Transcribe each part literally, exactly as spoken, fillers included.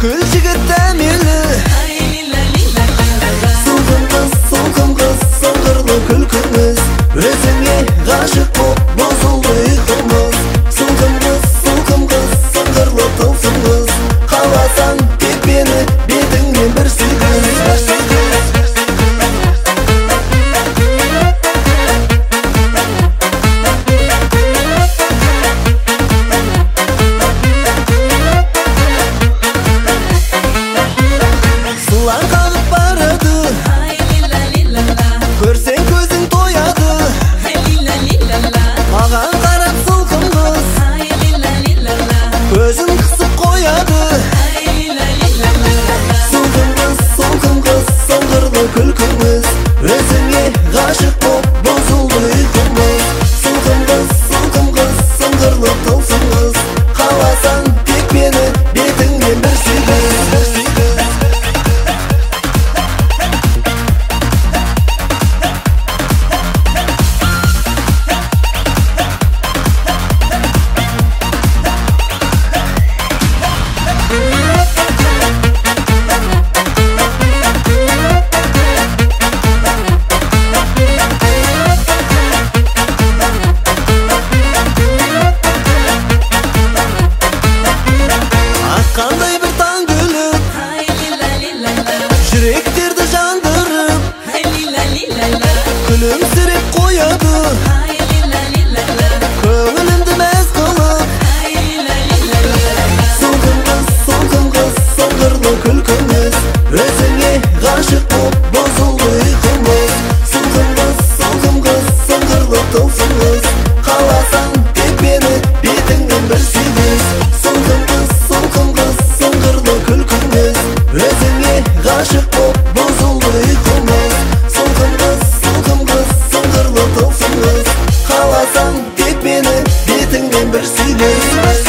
Бүкіл жігіттен елі Сұлқым қыз, сұлқым қыз, сыңғырлы күлкіңіз Өзіңе ғашық боп бұзылды ұйқымыз Сұлқым қыз, сұлқым қыз, сыңғырлы тылсымыз Қаласаң тек мені бетіңнен бір сүйгіз Көрсең көзің тояды Маған қарап сұлқым қыз Көзін қысып қояды Сұлқым қыз, сұлқым қыз, сыңғырлы күлкіңіз Өзіңе ғашық боп бұзылды ұйқымыз Сұлқым қыз, сұлқым қыз, сыңғырлы тылсымыз Қаласаң тек мені бетіңнен бір сүйгіз Қандай бір таң күліп Жүректерді жандырып Күлімсіреп қояды Көңілімді мәз қылып Сұлқым қыз, сұлқым қыз, сыңғырлы күлкіңіз Өзіңе ғашық боп бұзылды ұйқымыз Сұлқым қыз, сұлқым қыз, сыңғырлы тылсымыз Қаласаң тек мені бетіңнен бір сүйгіз Сұлқым қыз, сұлқым қыз, сыңғырлы күлкіңіз Өзіңе ғашық боп бұзылды ұйқымыз Сұлқым қыз, сұлқым қыз, сыңғырлы тылсымыз Қаласаң тек мені бетіңнен бір сүйгіз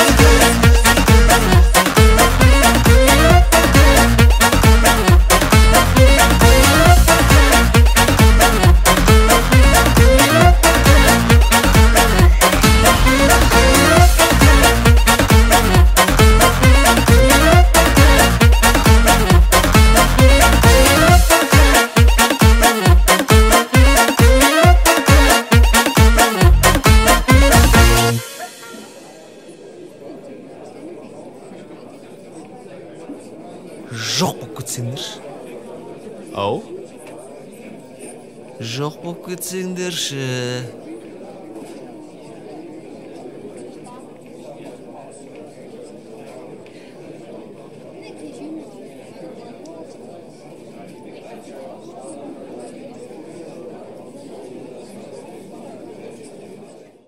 Жоқ боп кетсеңдерші. Ау? Жоқ боп кетсеңдерші.